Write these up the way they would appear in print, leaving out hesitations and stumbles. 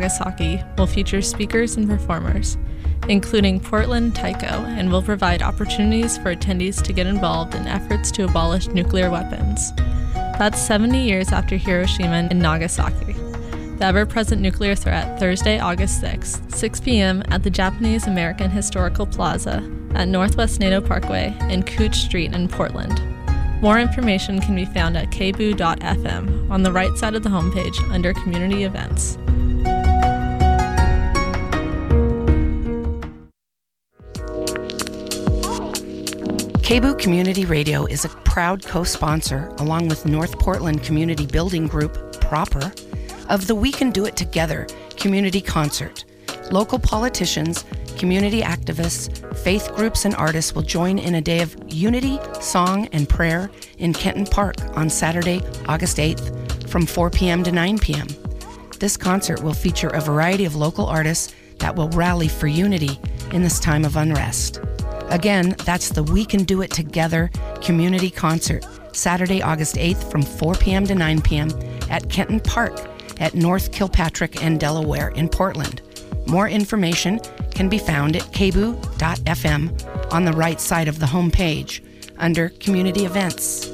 Nagasaki will feature speakers and performers, including Portland Taiko, and will provide opportunities for attendees to get involved in efforts to abolish nuclear weapons. That's 70 years after Hiroshima and Nagasaki. The ever-present nuclear threat, Thursday, August 6th, 6 p.m. at the Japanese American Historical Plaza at Northwest NATO Parkway and Cooch Street in Portland. More information can be found at kboo.fm on the right side of the homepage under Community Events. KBOO Community Radio is a proud co-sponsor, along with North Portland Community Building Group proper, of the We Can Do It Together community concert. Local politicians, community activists, faith groups, and artists will join in a day of unity, song, and prayer in Kenton Park on Saturday, August 8th from 4 p.m. to 9 p.m. This concert will feature a variety of local artists that will rally for unity in this time of unrest. Again, that's the We Can Do It Together community concert, Saturday, August 8th from 4 p.m. to 9 p.m. at Kenton Park at North Kilpatrick and Delaware in Portland. More information can be found at kboo.fm on the right side of the homepage under Community Events.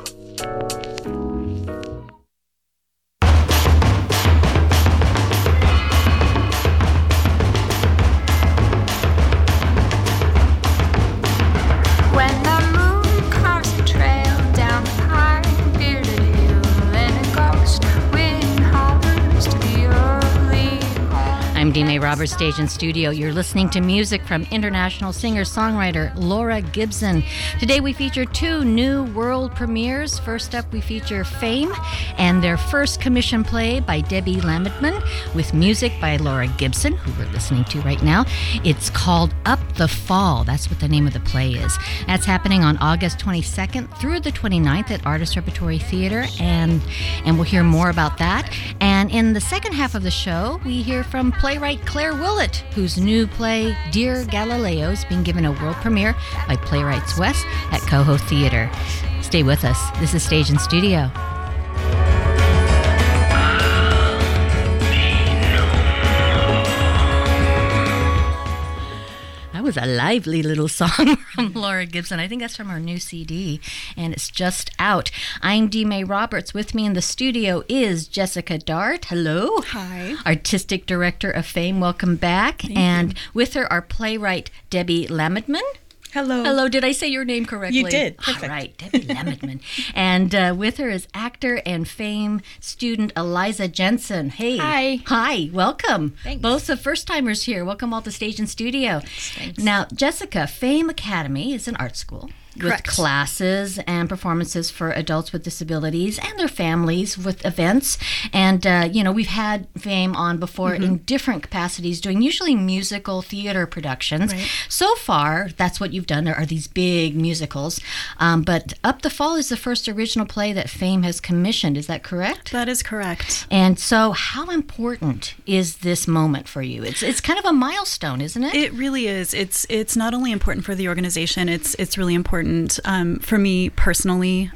I'm Dee May Roberts, Stage and Studio. You're listening to music from international singer-songwriter Laura Gibson. Today we feature two new world premieres. First up, we feature Fame and their first commission play by Debbie Lamitman with music by Laura Gibson, who we're listening to right now. It's called Up the Fall. That's what the name of the play is. That's happening on August 22nd through the 29th at Artist Repertory Theater, and we'll hear more about that. And in the second half of the show, we hear from playwright Claire Willett, whose new play, Dear Galileo, is being given a world premiere by Playwrights West at Coho Theater. Stay with us. This is Stage and Studio. That was a lively little song from Laura Gibson. I think that's from her new CD, and it's just out. I'm Dee May Roberts. With me in the studio is Jessica Dart. Hello. Hi. Artistic Director of Fame. Welcome back. Thank you. With her, our playwright Debbie Lamitman. Hello. Hello, did I say your name correctly? You did. Perfect. All right, Debbie Lamitman. And with her is actor and Fame student Eliza Jensen. Hey. Hi. Hi, welcome. Thanks. Both the first-timers here. Welcome all to Stage and Studio. Thanks. Now, Jessica, Fame Academy is an art school. Correct. With classes and performances for adults with disabilities and their families with events. And, we've had Fame on before in different capacities, doing usually musical theater productions. Right. So far, that's what you've done. There are these big musicals. But Up the Fall is the first original play that Fame has commissioned. Is that correct? That is correct. And so how important is this moment for you? It's kind of a milestone, isn't it? It really is. It's not only important for the organization, it's really important for me personally.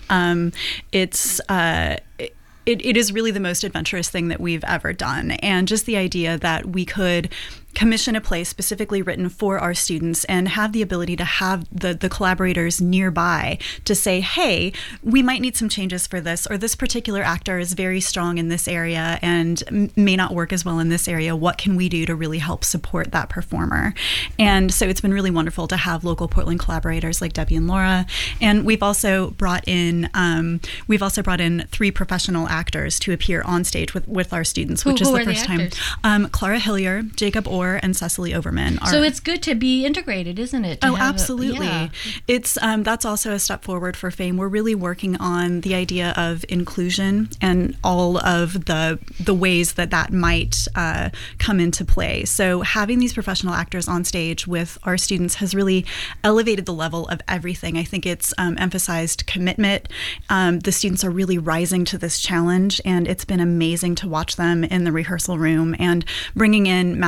It is really the most adventurous thing that we've ever done. And just the idea that we could commission a play specifically written for our students and have the ability to have the collaborators nearby to say, hey, we might need some changes for this, or this particular actor is very strong in this area and may not work as well in this area. What can we do to really help support that performer? And so it's been really wonderful to have local Portland collaborators like Debbie and Laura. And we've also brought in 3 professional actors to appear on stage with our students, which is the first time. Clara Hillier, Jacob Orr, and Cecily Overman. So it's good to be integrated, isn't it? Oh, absolutely. It's that's also a step forward for Fame. We're really working on the idea of inclusion and all of the ways that might come into play. So having these professional actors on stage with our students has really elevated the level of everything. I think it's emphasized commitment. The students are really rising to this challenge, and it's been amazing to watch them in the rehearsal room, and bringing in Matt Zarebski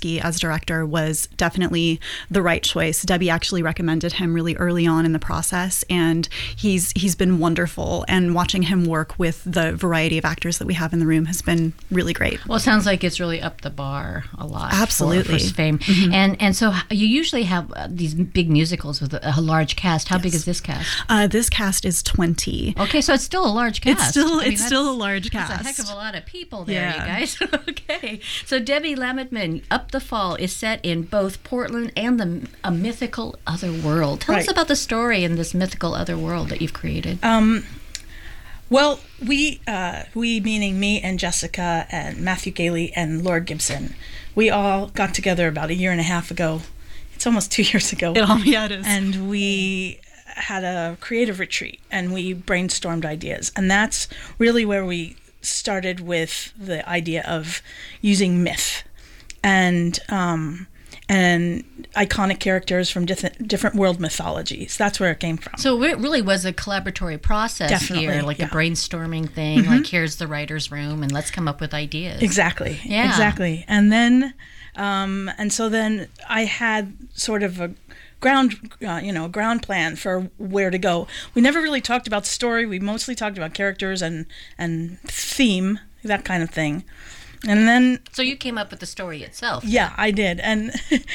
Chbosky as director was definitely the right choice. Debbie actually recommended him really early on in the process, and he's been wonderful. And watching him work with the variety of actors that we have in the room has been really great. Well, it sounds like it's really upped the bar a lot. Absolutely. For Fame. And so you usually have these big musicals with a large cast. How big is this cast? This cast is 20. Okay, so it's still a large cast. It's still a large cast. That's a heck of a lot of people there, you guys. Okay. So Debbie Lametman, Up the Fall is set in both Portland and a mythical other world. Tell us about the story in this mythical other world that you've created. Well, we meaning me and Jessica and Matthew Gailey and Laura Gibson, we all got together about 1.5 years ago. It's almost 2 years ago. It is. And we had a creative retreat, and we brainstormed ideas. And that's really where we started with the idea of using myth and iconic characters from different world mythologies. That's where it came from. So it really was a collaboratory process here, like a brainstorming thing, like here's the writer's room and let's come up with ideas. Exactly. Yeah. Exactly. And then, and so then I had sort of a ground plan for where to go. We never really talked about story. We mostly talked about characters and theme, that kind of thing. And then, so you came up with the story itself. Yeah, I did, and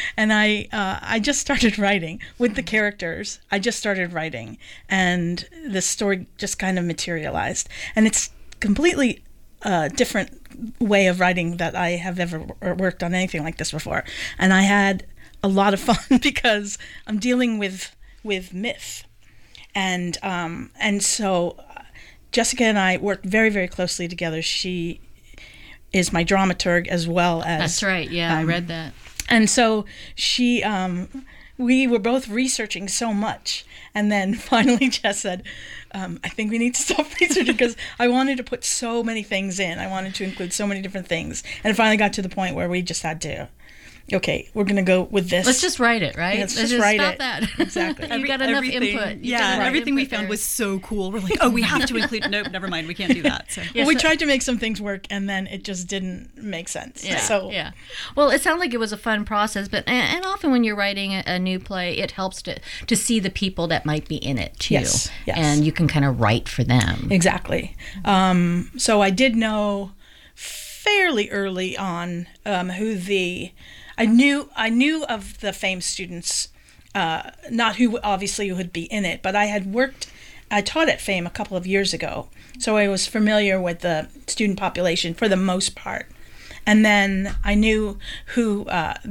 I just started writing with the characters. I just started writing, and the story just kind of materialized. And it's completely different way of writing that I have ever worked on anything like this before. And I had a lot of fun because I'm dealing with myth, and so Jessica and I worked very, very closely together. She is my dramaturg as well as... That's right, yeah, I read that. And so she, we were both researching so much, and then finally Jess said, I think we need to stop researching because I wanted to put so many things in. I wanted to include so many different things. And it finally got to the point where we just had to, okay, we're going to go with this. Let's just write it, right? Yeah, let's just write stop it. That. Exactly. You got enough input. Everything we found was so cool. We're like, oh, we have to include. Nope, never mind. We can't do that. So. Well, we tried to make some things work, and then it just didn't make sense. Yeah. Well, it sounded like it was a fun process, but and often when you're writing a new play, it helps to see the people that might be in it too. Yes. And you can kind of write for them. Exactly. So I did know fairly early on I knew of the Fame students, not who would be in it, but I taught at Fame a couple of years ago, so I was familiar with the student population for the most part. And then I knew who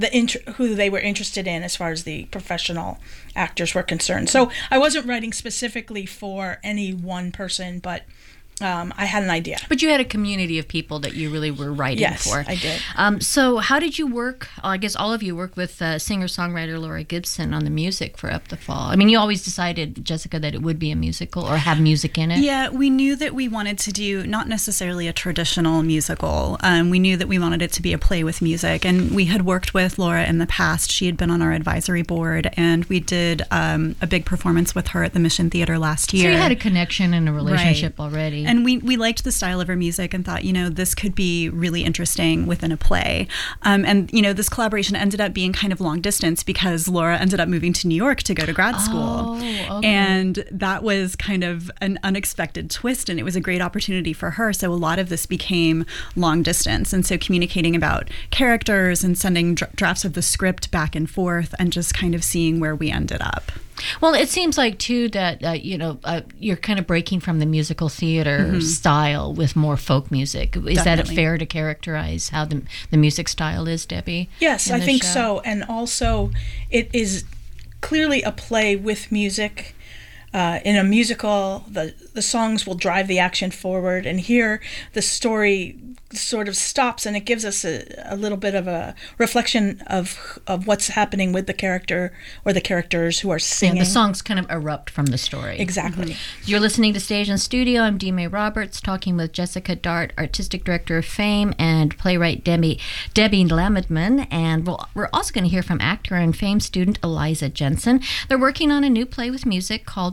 they were interested in as far as the professional actors were concerned. So I wasn't writing specifically for any one person, but I had an idea. But you had a community of people that you really were writing for. Yes, I did. So how did you work? I guess all of you worked with singer-songwriter Laura Gibson on the music for Up the Fall. I mean, you always decided, Jessica, that it would be a musical or have music in it? Yeah, we knew that we wanted to do not necessarily a traditional musical. We knew that we wanted it to be a play with music. And we had worked with Laura in the past. She had been on our advisory board, and we did a big performance with her at the Mission Theater last year. So you had a connection and a relationship already. And we liked the style of her music and thought, this could be really interesting within a play. And this collaboration ended up being kind of long distance because Laura ended up moving to New York to go to grad school. Okay. And that was kind of an unexpected twist, and it was a great opportunity for her. So a lot of this became long distance. And so communicating about characters and sending drafts of the script back and forth and just kind of seeing where we ended up. Well, it seems like, too, that, you're kind of breaking from the musical theater style with more folk music. Is that fair to characterize how the music style is, Debbie? Yes, I think so. And also, it is clearly a play with music. In a musical, the songs will drive the action forward. And here, the story sort of stops, and it gives us a little bit of a reflection of what's happening with the character or the characters who are singing. Yeah, the songs kind of erupt from the story. Exactly. You're listening to Stage and Studio. I'm Dee May Roberts, talking with Jessica Dart, Artistic Director of Fame, and playwright Debbie Lametman. And we're also going to hear from actor and Fame student Eliza Jensen. They're working on a new play with music called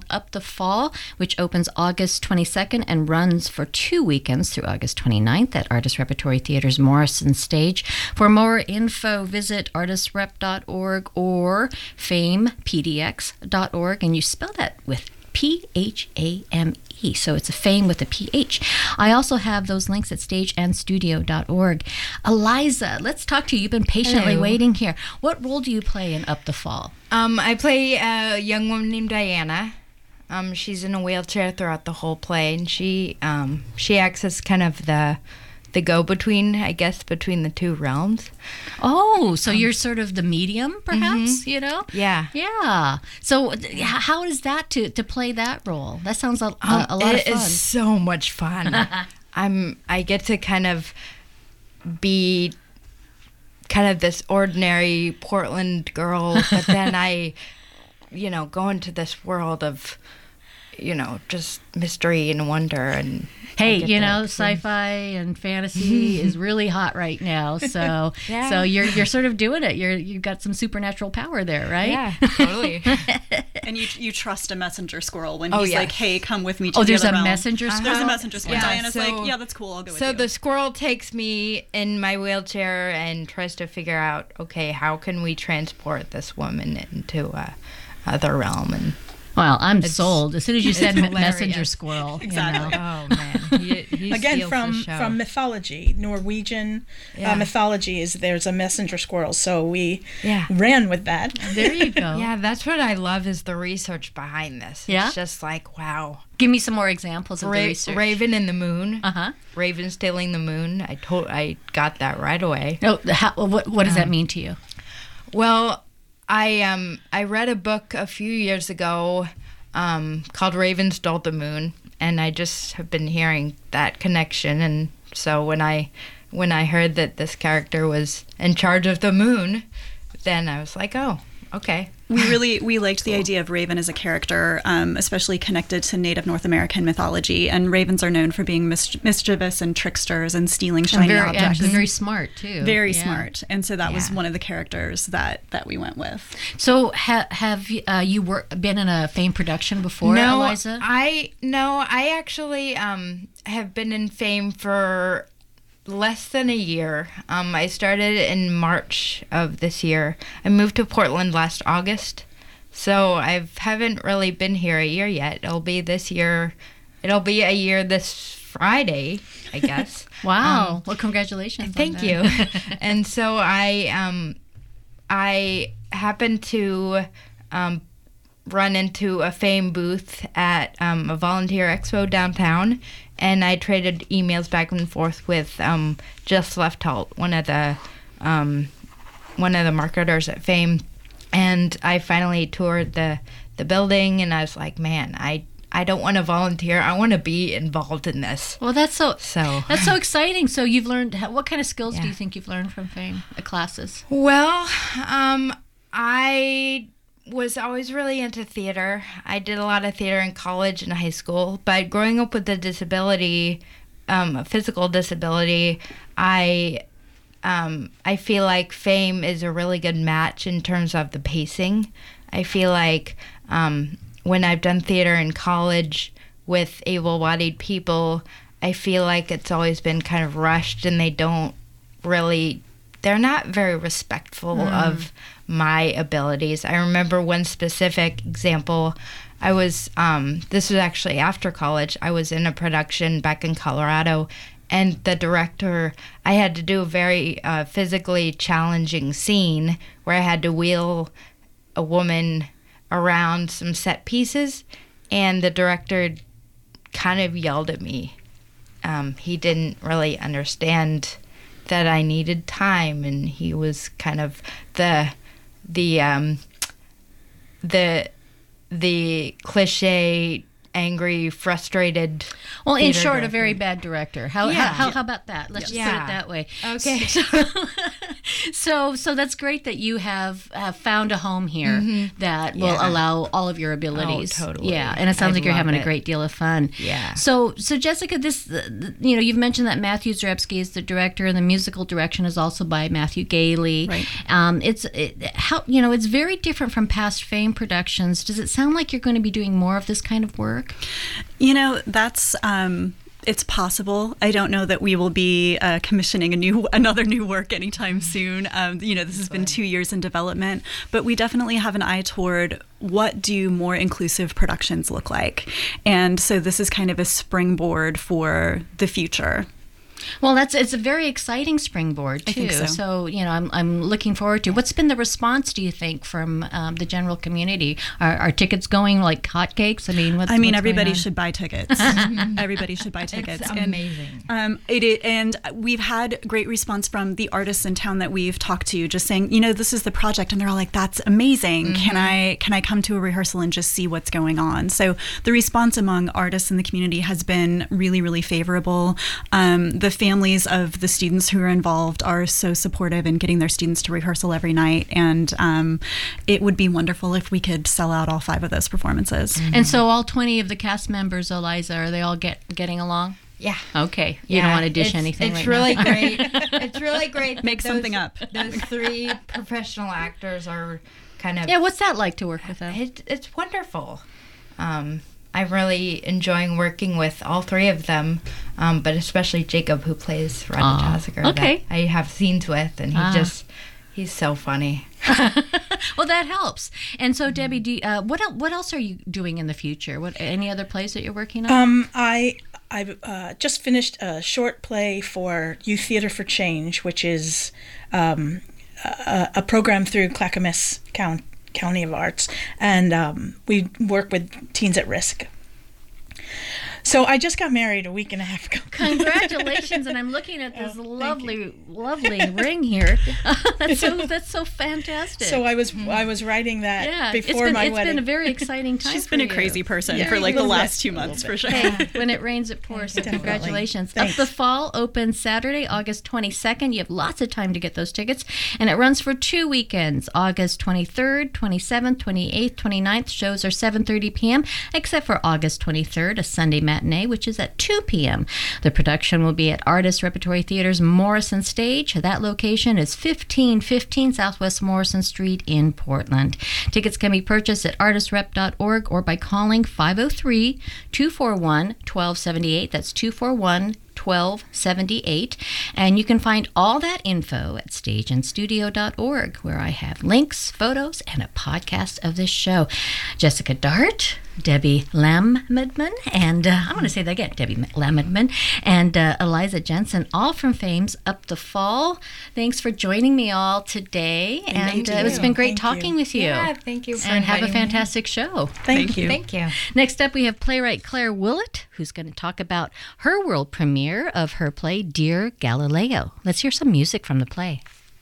Up the Fall, which opens August 22nd and runs for 2 weekends through August 29th at Artist Repertory Theater's Morrison Stage. For more info, visit artistrep.org or famepdx.org, and you spell that with PHAME, so it's a fame with a PH. I also have those links at stageandstudio.org. Eliza, let's talk to you. You've been patiently waiting here. What role do you play in Up the Fall? I play a young woman named Diana. She's in a wheelchair throughout the whole play, and she acts as kind of the go-between, I guess, between the two realms. Oh, so you're sort of the medium, perhaps, you know? Yeah. Yeah. So how is that to play that role? That sounds a lot of fun. It is so much fun. I get to kind of be kind of this ordinary Portland girl, but then I, go into this world of, just mystery and wonder. And hey, sci-fi and fantasy is really hot right now. So so you're sort of doing it. You've got some supernatural power there, right? Yeah, totally. And you trust a messenger squirrel when he's like, "Hey, come with me to the there's other a realm." messenger squirrel. There's a messenger squirrel. Yeah, Diana's like, "Yeah, that's cool. I'll go with you." So the squirrel takes me in my wheelchair and tries to figure out, okay, how can we transport this woman into other realm? And well, I'm sold. As soon as you said hilarious. messenger squirrel. Exactly. Oh man, he Again, steals the show. from mythology, Norwegian mythology there's a messenger squirrel, so we ran with that. There you go. Yeah, that's what I love is the research behind this. Yeah? It's just like, wow. Give me some more examples of the research. Raven and the moon. Uh-huh. Raven stealing the moon. I got that right away. Oh, what does that mean to you? Well, I read a book a few years ago called Raven Stole the Moon, and I just have been hearing that connection. And so when I heard that this character was in charge of the moon, then I was like, oh, okay. We liked the idea of Raven as a character, especially connected to Native North American mythology. And ravens are known for being mischievous and tricksters and stealing shiny objects. Actually, very smart too. Very smart. And so that was one of the characters that we went with. So have you been in a Fame production before, Eliza? I actually have been in Fame for less than a year. I started in March of this year. I moved to Portland last August, so I haven't really been here a year yet. It'll be this year. It'll be a year this Friday, I guess. Wow! Well, congratulations. Thank you. And so I happened to run into a Fame booth at a volunteer expo downtown, and I traded emails back and forth with Jess Lefthalt, one of the marketers at Fame, and I finally toured the building, and I was like, man, I don't want to volunteer. I want to be involved in this. Well, that's so exciting. So you've learned, what kind of skills do you think you've learned from Fame classes? Well, I was always really into theater. I did a lot of theater in college and high school, but growing up with a disability, a physical disability, I feel like Fame is a really good match in terms of the pacing. I feel like when I've done theater in college with able-bodied people, I feel like it's always been kind of rushed, and they're not very respectful of my abilities. I remember one specific example. I was, this was actually after college, I was in a production back in Colorado, and the director, I had to do a very physically challenging scene where I had to wheel a woman around some set pieces, and the director kind of yelled at me. He didn't really understand that I needed time, and he was kind of the cliche, angry, frustrated. Well, in short, director. a very bad director. How about that? Let's just put it that way. Okay. So that's great that you have found a home here that will allow all of your abilities. Oh, totally. Yeah, and it sounds like you're having a it. great deal of fun. Yeah. So Jessica, this you've mentioned that Matthew Zarebski is the director, and the musical direction is also by Matthew Gailey. Right. It's very different from past Fame productions. Does it sound like you're going to be doing more of this kind of work? That's it's possible. I don't know that we will be commissioning another new work anytime soon. This has been 2 years in development, but we definitely have an eye toward what do more inclusive productions look like. And so this is kind of a springboard for the future. Well, it's a very exciting springboard too. I think so. I'm looking forward to. What's been the response, do you think, from the general community? Are tickets going like hotcakes? What's everybody going on? should buy tickets. Everybody should buy tickets. It's amazing. And we've had great response from the artists in town that we've talked to, just saying, this is the project, and they're all like, "That's amazing. Can I come to a rehearsal and just see what's going on?" So the response among artists in the community has been really, really favorable. The families of the students who are involved are so supportive in getting their students to rehearsal every night, and it would be wonderful if we could sell out all 5 of those performances. And so all 20 of the cast members, Eliza, are they all getting along? Yeah. Okay. You don't want to dish anything It's right really now. great. It's really great. Make something up. Those 3 professional actors are kind of... Yeah, what's that like to work with them? It's wonderful. I'm really enjoying working with all 3 of them, but especially Jacob, who plays Roger Taziger. Okay. That I have scenes with, and he's so funny. Well, that helps. And so, Debbie, what else are you doing in the future? Any other plays that you're working on? I've just finished a short play for Youth Theater for Change, which is a program through Clackamas County of Arts, and we work with teens at risk. So I just got married a week and a half ago. Congratulations! And I'm looking at this lovely ring here. That's so fantastic. So I was writing that before my wedding. It's been a very exciting time. She's been a crazy person for the last 2 months, for sure. Hey, when it rains, it pours. So congratulations. Thanks. Up the Fall opens Saturday, August 22nd. You have lots of time to get those tickets, and it runs for 2 weekends: August 23rd, 27th, 28th, 29th. Shows are 7:30 p.m. except for August 23rd, a Sunday matinee, which is at 2 p.m. The production will be at Artist Repertory Theater's Morrison Stage. That location is 1515 Southwest Morrison Street in Portland. Tickets can be purchased at artistrep.org or by calling 503-241-1278. That's 241-1278. And you can find all that info at stageandstudio.org, where I have links, photos, and a podcast of this show. Jessica Dart, Debbie Lamedman, and I'm going to say that again, Debbie Lamedman, and Eliza Jensen, all from Fame's Up the Fall. Thanks for joining me all today, and it's been great talking with you. Yeah, thank you for and have a inviting me. fantastic show. Thank you. Thank you. Next up, we have playwright Claire Willett, who's going to talk about her world premiere of her play, Dear Galileo. Let's hear some music from the play.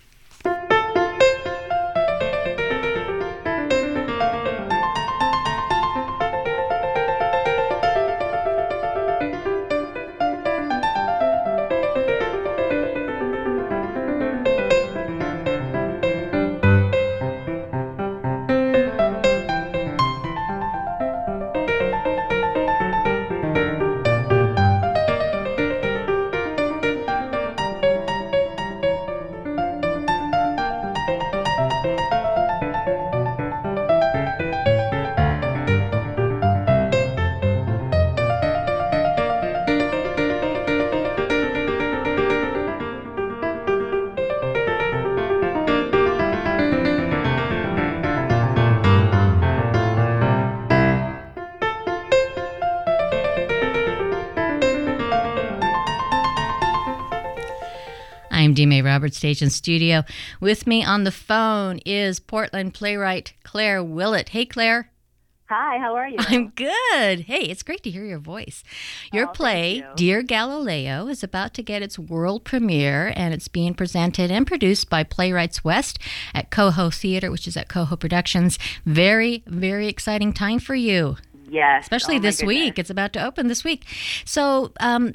I'm Dee Mae Roberts, Stage and Studio. With me on the phone is Portland playwright Claire Willett. Hey, Claire. Hi, how are you? I'm good. Hey, it's great to hear your voice. Your play, Dear Galileo, is about to get its world premiere, and it's being presented and produced by Playwrights West at Coho Theater, which is at Coho Productions. Very, very exciting time for you. Yes. Especially Oh, my this goodness. week. It's about to open this week. So,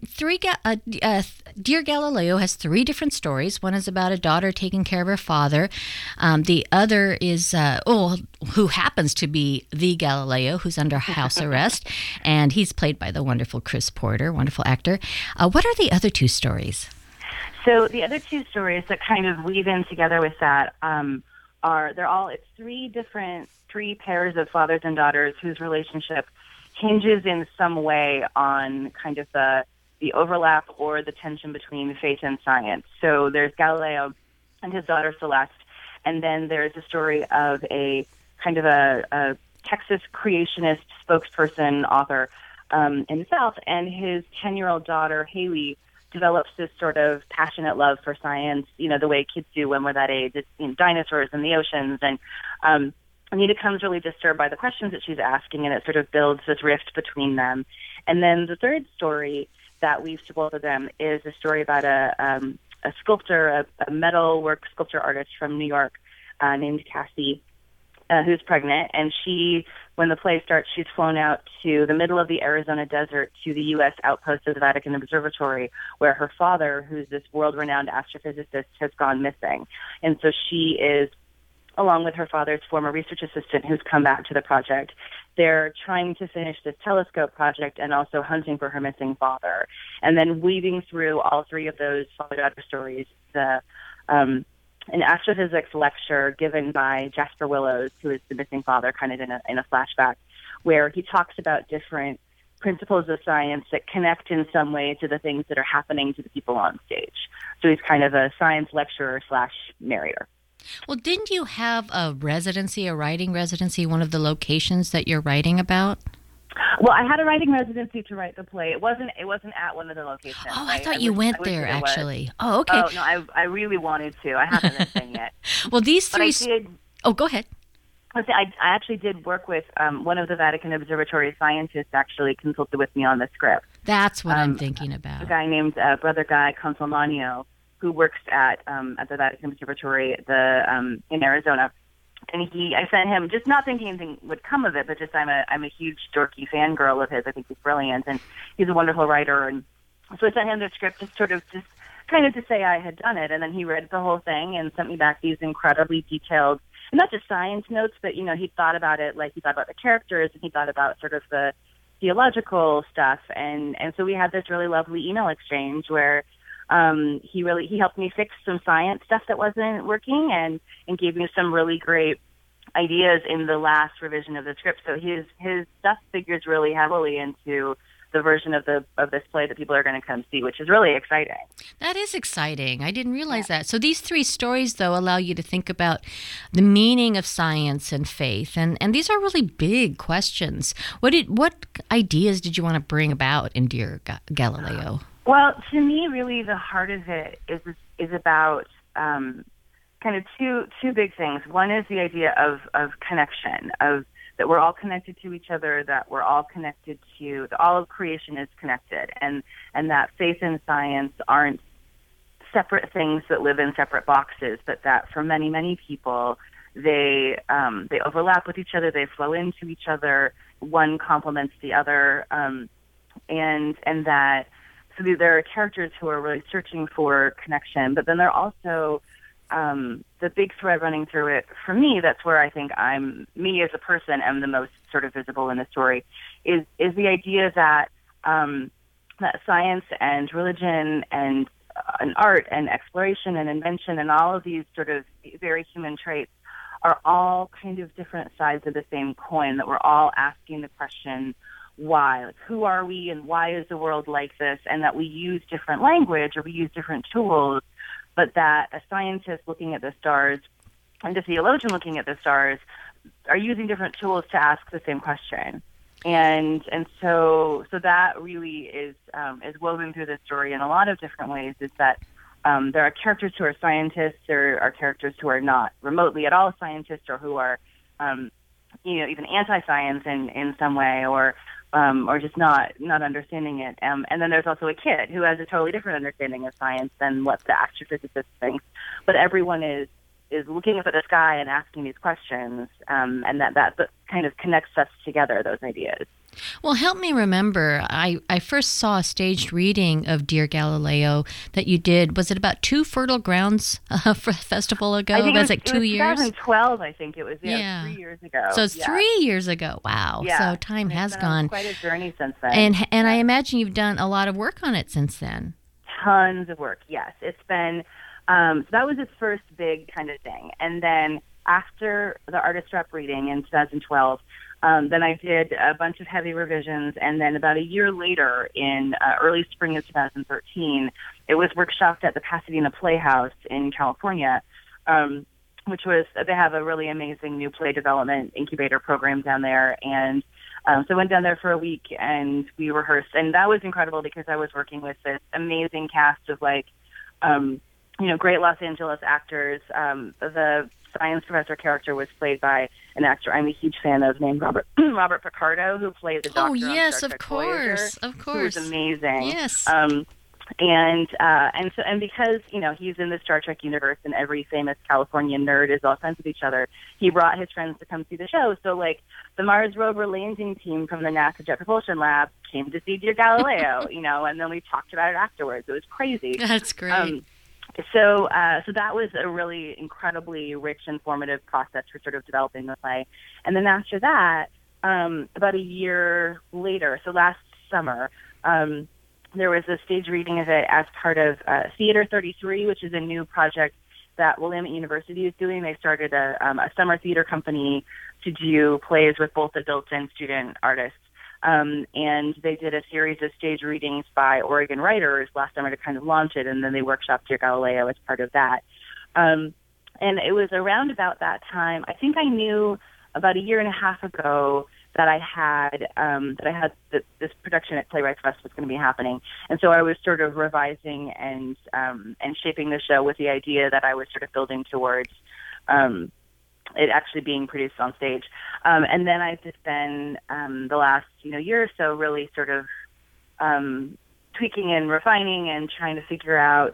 Dear Galileo has 3 different stories. One is about a daughter taking care of her father. The other is, who happens to be the Galileo, who's under house arrest. And he's played by the wonderful Chris Porter, wonderful actor. What are the other 2 stories? So the other 2 stories that kind of weave in together with that it's 3 pairs of fathers and daughters whose relationship hinges in some way on kind of the overlap or the tension between faith and science. So there's Galileo and his daughter Celeste, and then there's a story of a kind of a Texas creationist spokesperson author in the South, and his 10-year-old daughter Haley develops this sort of passionate love for science, the way kids do when we're that age. It's dinosaurs and the oceans, and Anita comes really disturbed by the questions that she's asking, and it sort of builds this rift between them. And then the third story that weaves to both of them is a story about a sculptor, a metalwork sculpture artist from New York named Cassie, who's pregnant, and when the play starts, she's flown out to the middle of the Arizona desert to the U.S. outpost of the Vatican Observatory, where her father, who's this world-renowned astrophysicist, has gone missing. And so she is, along with her father's former research assistant who's come back to the project, they're trying to finish this telescope project and also hunting for her missing father. And then weaving through all 3 of those father-daughter stories, an astrophysics lecture given by Jasper Willows, who is the missing father, kind of in a flashback, where he talks about different principles of science that connect in some way to the things that are happening to the people on stage. So he's kind of a science lecturer / narrator. Well, didn't you have a writing residency, one of the locations that you're writing about? Well, I had a writing residency to write the play. It wasn't at one of the locations. Oh, I thought you went there, actually. Oh, okay. Oh, no, I really wanted to. I haven't been thing yet. Well, these 3... But I did... Oh, go ahead. I actually did work with one of the Vatican Observatory scientists actually consulted with me on the script. That's what I'm thinking about. A guy named Brother Guy Consolmagno, who works at the Vatican Observatory in Arizona. And I sent him, just not thinking anything would come of it, but just I'm a huge dorky fangirl of his. I think he's brilliant, and he's a wonderful writer. And so I sent him the script just kind of to say I had done it. And then he read the whole thing and sent me back these incredibly detailed, not just science notes, but, he thought about it, like he thought about the characters, and he thought about sort of the theological stuff. And so we had this really lovely email exchange where he helped me fix some science stuff that wasn't working and gave me some really great ideas in the last revision of the script. So his stuff figures really heavily into the version of this play that people are going to come see, which is really exciting. That is exciting. I didn't realize that. So these 3 stories, though, allow you to think about the meaning of science and faith, and these are really big questions. What ideas did you want to bring about in Dear Galileo? Well, to me, really, the heart of it is about kind of two big things. One is the idea of connection, that we're all connected to each other, that we're all connected that all of creation is connected, and that faith and science aren't separate things that live in separate boxes, but that for many, many people, they overlap with each other, they flow into each other, one complements the other, and that. So there are characters who are really searching for connection, but then there are also the big thread running through it for me. That's where I think me as a person am the most sort of visible in the story. Is the idea that that science and religion and art and exploration and invention and all of these sort of very human traits are all kind of different sides of the same coin. That we're all asking the question, why? Like, who are we and why is the world like this? And that we use different language or we use different tools, but that a scientist looking at the stars and a theologian looking at the stars are using different tools to ask the same question. And so that really is woven through the story in a lot of different ways, is that there are characters who are scientists, there are characters who are not remotely at all scientists, or who are even anti-science in some way, or just not understanding it. And then there's also a kid who has a totally different understanding of science than what the astrophysicist thinks. But everyone is looking up at the sky and asking these questions, and that kind of connects us together, those ideas. Well, help me remember. I first saw a staged reading of Dear Galileo that you did. Was it about 2 Fertile Grounds for a festival ago? I think was it 2 years? 2012, I think it was. Yeah. 3 years ago. So it's 3 years ago. Wow. Yeah. So time has It's gone. quite a journey since then. And I imagine you've done a lot of work on it since then. Tons of work, yes. It's been, so that was its first big kind of thing. And then after the artist rep reading in 2012, then I did a bunch of heavy revisions, and then about a year later, in early spring of 2013, it was workshopped at the Pasadena Playhouse in California, which was, they have a really amazing new play development incubator program down there, and so I went down there for a week, and we rehearsed, and that was incredible because I was working with this amazing cast of, like, great Los Angeles actors. The science professor character was played by an actor I'm a huge fan of named Robert Picardo, who played the Doctor. Oh yes, on Star Trek Voyager, of course. Who was amazing. Yes. And because he's in the Star Trek universe and every famous California nerd is all friends with each other, he brought his friends to come see the show. So like the Mars rover landing team from the NASA Jet Propulsion Lab came to see Dear Galileo, and then we talked about it afterwards. It was crazy. That's great. So that was a really incredibly rich and formative process for sort of developing the play. And then after that, about a year later, so last summer, there was a stage reading of it as part of Theater 33, which is a new project that Willamette University is doing. They started a summer theater company to do plays with both adult and student artists. And they did a series of stage readings by Oregon writers last summer to kind of launch it, and then they workshopped Dear Galileo as part of that. And it was around about that time, I think I knew about a year and a half ago that I had this production at Playwrights West was going to be happening, and so I was sort of revising and shaping the show with the idea that I was sort of building towards it actually being produced on stage. And then I've just been the last year or so really sort of tweaking and refining and trying to figure out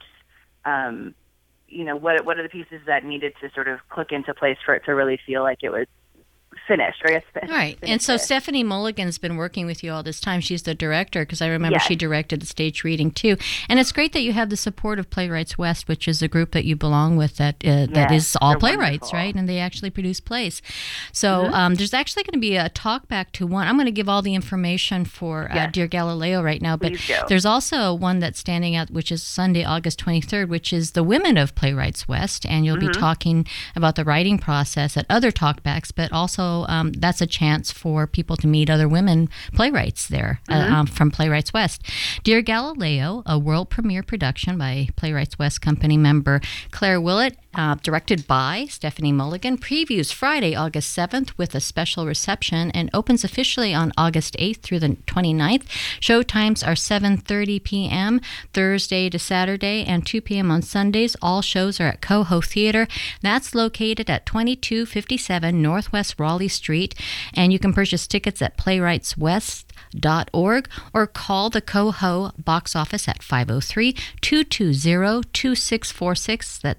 what are the pieces that needed to sort of click into place for it to really feel like it was finished. Right. And so Stephanie Mulligan's been working with you all this time. She's the director, because I remember she directed the stage reading too. And it's great that you have the support of Playwrights West, which is a group that you belong with that is all playwrights, wonderful. Right? And they actually produce plays. So there's actually going to be a talk back to one. I'm going to give all the information for Dear Galileo right now, but there's also one that's standing out, which is Sunday, August 23rd, which is the Women of Playwrights West. And you'll be talking about the writing process at other talkbacks, but also that's a chance for people to meet other women playwrights there from Playwrights West. Dear Galileo, a world premiere production by Playwrights West company member Claire Willett, directed by Stephanie Mulligan, previews Friday, August 7th with a special reception and opens officially on August 8th through the 29th. Show times are 7:30 p.m. Thursday to Saturday and 2 p.m. on Sundays. All shows are at Coho Theater. That's located at 2257 Northwest Raleigh Street, and you can purchase tickets at playwrightswest.org or call the Coho box office at 503-220-2646. That's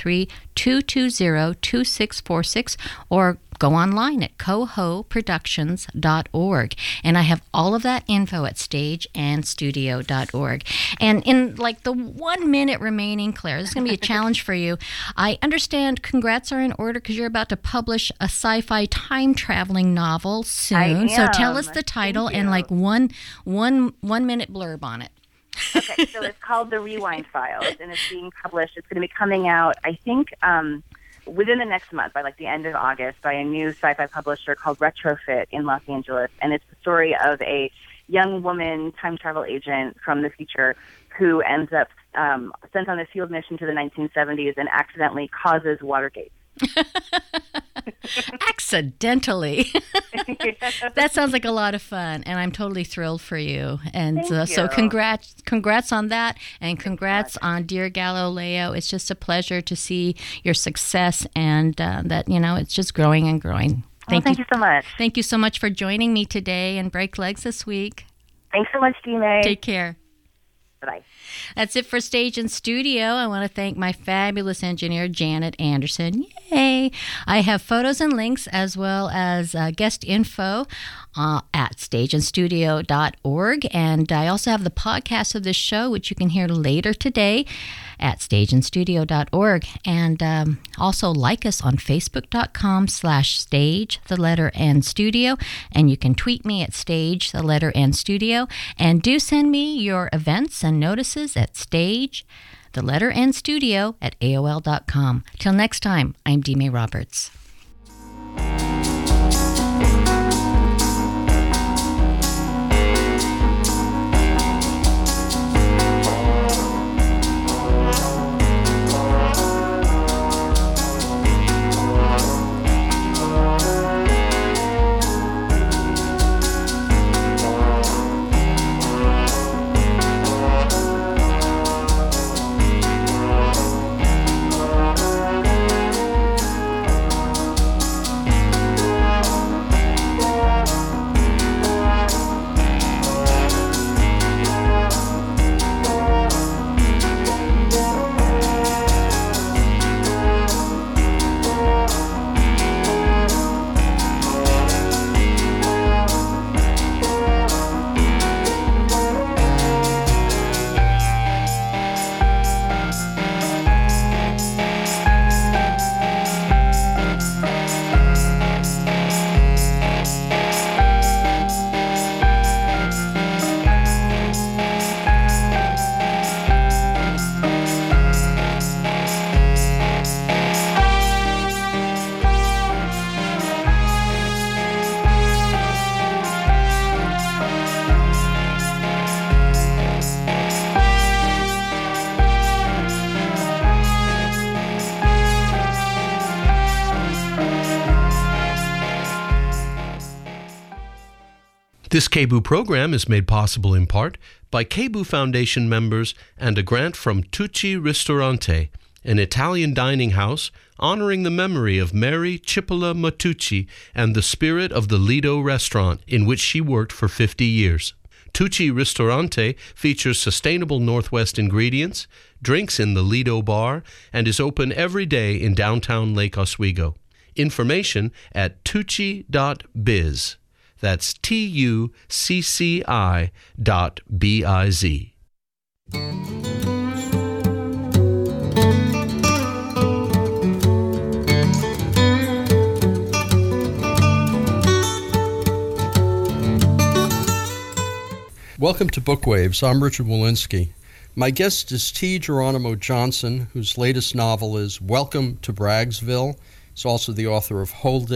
503-220-2646, or go online at cohoproductions.org. And I have all of that info at stageandstudio.org. And in like the 1 minute remaining, Claire, this is going to be a challenge for you. I understand congrats are in order because you're about to publish a sci-fi time-traveling novel soon. I am. So tell us the title and like one minute blurb on it. Okay, so it's called The Rewind Files, and it's being published. It's going to be coming out, I think, within the next month, by like the end of August, by a new sci-fi publisher called Retrofit in Los Angeles. And it's the story of a young woman time travel agent from the future who ends up sent on a field mission to the 1970s and accidentally causes Watergate. Accidentally. That sounds like a lot of fun, and I'm totally thrilled for you. And so congrats on that, and congrats on Dear Galileo. It's just a pleasure to see your success, and that it's just growing and growing. Thank you so much. Thank you so much for joining me today and Break Legs this week. Thanks so much, Dime. Take care. Bye. That's it for Stage and Studio. I want to thank my fabulous engineer, Janet Anderson. Yay! I have photos and links as well as guest info at stageandstudio.org. And I also have the podcast of this show, which you can hear later today at stageandstudio.org. And also like us on facebook.com/stage, the letter N studio. And you can tweet me at stage, the letter N studio. And do send me your events and notices at stage, the letter N studio at AOL.com. Till next time, I'm Dee May Roberts. This KBOO program is made possible in part by KBOO Foundation members and a grant from Tucci Ristorante, an Italian dining house honoring the memory of Mary Cipolla Matucci and the spirit of the Lido restaurant in which she worked for 50 years. Tucci Ristorante features sustainable Northwest ingredients, drinks in the Lido bar, and is open every day in downtown Lake Oswego. Information at tucci.biz. That's TUCCI.biz. Welcome to Bookwaves. I'm Richard Walensky. My guest is T. Geronimo Johnson, whose latest novel is Welcome to Braggsville. He's also the author of Hold